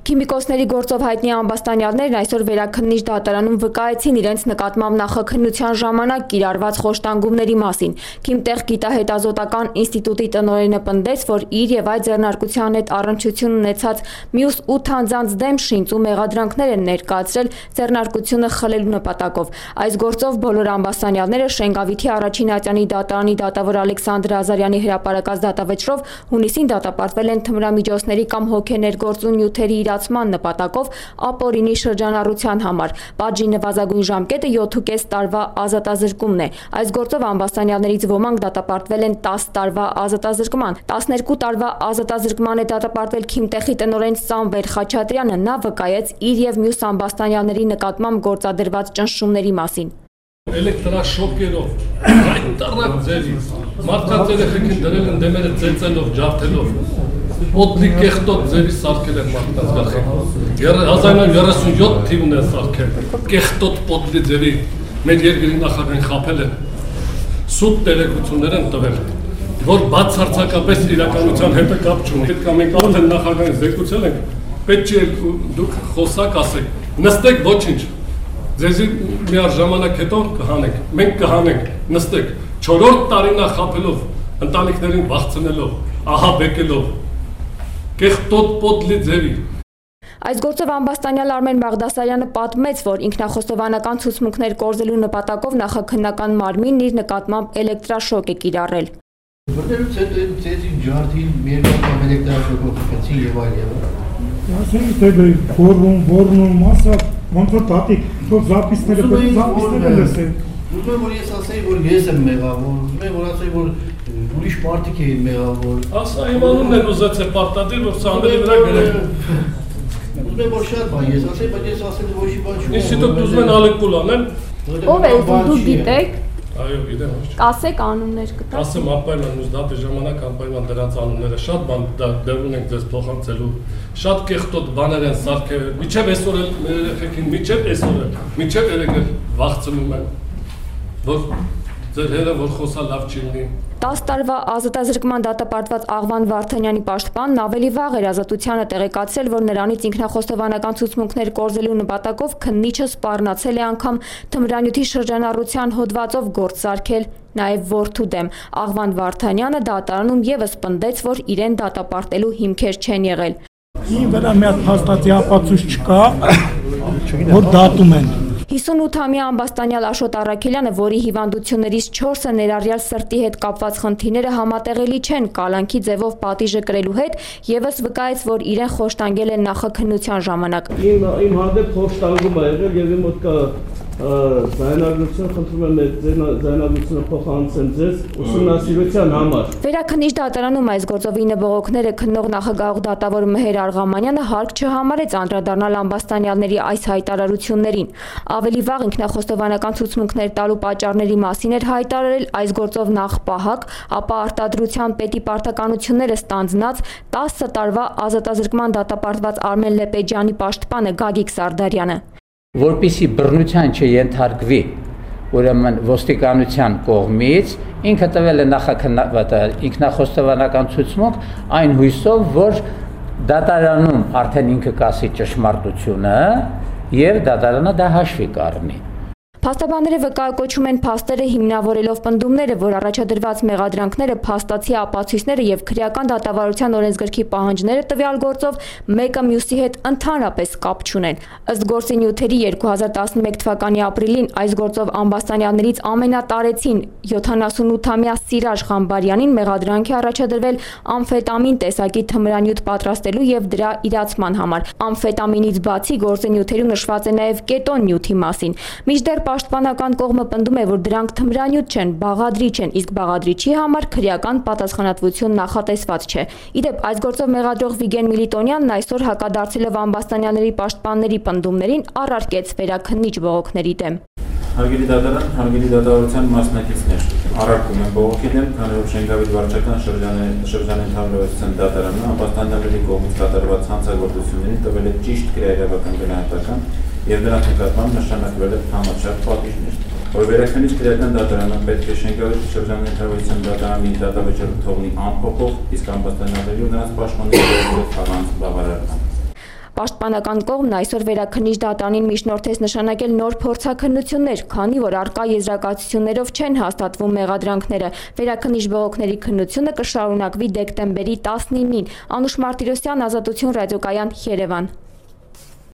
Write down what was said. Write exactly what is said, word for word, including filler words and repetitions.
Քիմիկոսների գործով հայտնի ամբաստանյալներն այսօր վերաքննիչ դատարանում վկայեցին իրենց նկատմամբ նախաքննության ժամանակ կիրառված խոշտանգումների մասին։ Քիմտեղ գիտահետազոտական ինստիտուտի տնօրենը պնդեց, որ իր եւ այդ ձեռնարկության հետ առնչություն ունեցած մյուս ութ անձանց դեմ շինծ ու մեղադրանքներ են ներկայացրել ձեռնարկությունը խլելու նպատակով։ Այս գործով բոլոր ամբաստանյալները Շենգավիթի առաջին ատյանի դատարանի դատավոր Ալեքսանդր Ազարյանի հրապարակած դատավճռով հունիսին դատապարտվել են թմրամիջոցների կամ հոգեներգործուն նյութերի իրացման նպատակով ապօրինի շրջանառության համար։ Պատժի նվազագույն ժամկետը յոթ տարվա ազատազրկումն է։ Այս գործով ամբաստանյալներից ոմանք դատապարտվել են տասը տարվա ազատազրկման։ տասներկու տարվա ազատազրկման է դատապարտվել Քիմտեխի տնօրեն Սամվել Խաչատրյանը։ Նա վկայեց իր եւ մյուս ամբաստանյալների նկատմամբ գործադրված ճնշումների մասին։ Էլեկտրաշոկերով, այդ տարակ ձերի, մարդկանց երեխեքին դրել են դեմերը ծեծելով, ջարդելով, պոդլի կեղտոտ ձերի սարքել են մարդկանց գլխին։ հազար նույնսուն երեսունյոթ թիվն են սարքել, կեղտոտ պոդլի ձերի մեր երկրի նախագահին խաբել են, սուտ տեղեկություններ են տվել, որ բացարձակապես իրականության հետ կապ չունի։ Պետք է մենք արդեն նախագահին զեկուցել ենք, պետք չի դուք խոսակ ասեք, նստեք ոչինչ։ Ձեզի միաժամանակ հետո կհանենք, մենք կհանենք, նստեք, չորրորդ տարին խաբելով, ընտանիքներին վախցնելով, ահաբեկելով, կեղտոտ պոդլի ձևի։ Այս գործով ամբաստանյալ Արմեն Բաղդասարյանը պատմեց, որ ինքնախոստովանական ցուցմունքներ կորզելու նպատակով նախաքննական մարմինն իր նկատմամբ էլեկտրաշոկ է կիրառել։ Որտեղից հետո ձեզի ջարդին մեր կամ էլեկտրաշոկով խփեցին եւ այլ եւ այլ։ Ասենք թե գորվում, որնում, ասա, ոնց որ տատիկ, թող զապիսները պետք զապիսները լսեն։ Ուզում եմ որ ես ասեի, որ ես եմ մեղավոր, ուզում եմ որ ասեի, որ ուրիշ մարդիկ էին մեղավոր։ Ասա իմանումն են ուզեցել պարտադիր, որ Սամվելի վրա գրել։ Ուզում եմ որ շատ բան ես ասեի, բայց ես ասել ոչ մի բան չունեմ։ Ինստիտուտ ուզում են ալեկուլ անեն։ Ով է դու գիտեք։ Այո, գիտեմ, ոչ։ Կասեք անուններ կտա։ Ասեմ անպայման ուզ դատի ժամանակ անպայման դրանց անունները շատ բան դեռ ունենք ձեզ փոխանցելու։ Շատ կեղտոտ բաներ են սարքել։ Միջև այսօր էլ մեր երեխեքին, միջև այսօր էլ, միջև երեկ էլ վախցնում են, որ ձեր հերը որ խոսա լավ չի լինի։ տասը տարվա ազատազրկման դատապարտված Աղվան Վարդանյանի պաշտպանն ավելի վաղ էր ազատությանը տեղեկացրել, որ նրանից ինքնախոստովանական ցուցմունքներ կորզելու նպատակով քննիչը սպառնացել է անգամ թմրանյութի շրջանառության հոդվածով գործ սարքել նաև որդու դեմ։ Աղվան Վարդանյանը դատարանում եւս պնդեց, որ իրեն դատապարտելու հիմքեր չեն եղել։ Ին վրա մի հատ փաստացի ապացույց չկա, որ դատում են։ հիսունութամյա ամբաստանյալ Աշոտ Առաքելյանը, որի հիվանդություններից չորսը ներառյալ սրտի հետ կապված խնդիրները համատեղելի չեն կալանքի ձևով պատիժը կրելու հետ, եւս վկայեց, որ իրեն խոշտանգել են նախաքննության ժամանակ։ Իմ իմ հանդեպ խոշտանգում ա եղել եւ իմ մոտ կա զայնագրություն, խնդրում եմ զայնագրությունը փոխանցեմ ձեզ ուսումնասիրության համար։ Վերաքննիչ դատարանում այս գործով ինը բողոքները քննող նախագահ դատավոր Մեհեր Արղամանյանը հարկ չհամարեց անդրադառնալ ամբաստանյալների այս հայտարարություններին։ Ավելի վաղ ինքնախոստովանական ցուցմունքներ տալու պատճառների մասին էր հայտարարել այս գործով նախ պահակ, ապա արտադրության պետի պարտականությունները ստանձնած տասը տարվա ազատազրկման դատապարտված Արմեն Լեպեջյանի պաշտպանը Գագիկ Սարդարյանը։ Որպեսզի բռնության չենթարկվի, ուրեմն ոստիկանության կողմից ինքը տվել է նախաքննված ինքնախոստովանական ցուցմունք այն հույսով, որ դատարանում արդեն ինքը կասի ճշմարտությունը եւ դատարանը դա հաշվի կառնի։ Փաստաբանները վկայակոչում են փաստերը հիմնավորելով պնդումները, որ առաջադրված մեղադրանքները, փաստացի ապացույցները եւ քրեական դատավարության օրենսգրքի պահանջները տվյալ գործով մեկը մյուսի հետ ընդհանրապես կապ չունեն։ Ըստ գործի նյութերի երկու հազար տասնմեկ թվականի ապրիլին այս գործով ամբաստանյալներից ամենատարեցին յոթանասունութամյա Սիրաժ Ղամբարյանին մեղադրանք է առաջադրվել ամֆետամին տեսակի թմրանյութ պատրաստելու եւ դրա իրացման համար։ Ամֆետամինից բացի գործի նյութերում նշված է նաեւ կետոն նյութի մասին։ Մինչդեռ պաշտպանական կողմը պնդում է, որ դրանք թմրանյութ չեն, բաղադրիչ են, իսկ բաղադրիչի համար քրեական պատասխանատվություն նախատեսված չէ։ Իդեպ այս գործով մեղադրող Վիգեն Միլիտոնյանն այսօր հակադարձելով ամբաստանյալների պաշտպանների պնդումներին առարկեց վերաքննիչ բողոքների դեմ։ Հարգելի դատարան, հարգելի դատավարության մասնակիցներ, առարկում եմ բողոքի դեմ, քանի որ Շենգավիթ վարչական շրջանի ընդհանրության դատարանը ամբաստանյալների կողմից կատարված հանցագործություններին տվել է ճիշտ քրեական գնահատական եւ նրանց նկատմամբ նշանակվել է համաչափ պատիժներ, որ վերաքննիչ քրեական դատարանը պետք է Շենգավիթ շրջանի ընդհանրության դատարանի դատավճիռը թողնի անփոփոխ, իսկ ամբաստանյալների ու նրանց պաշտպանների առանց բավարարման։ Պաշտպանական կողմն այսօր վերաքննիչ դատարանին միջնորդեց նշանակել նոր փորձաքննություններ, քանի որ առկա եզրակացություններով չեն հաստատվում մեղադրանքները։ Վերաքննիչ բողոքների քննությունը կշարունակվի դեկտեմբերի տասնինին։ Անուշ Մարտիրոսյան, Ազատություն ռադիոկայան, Երևան։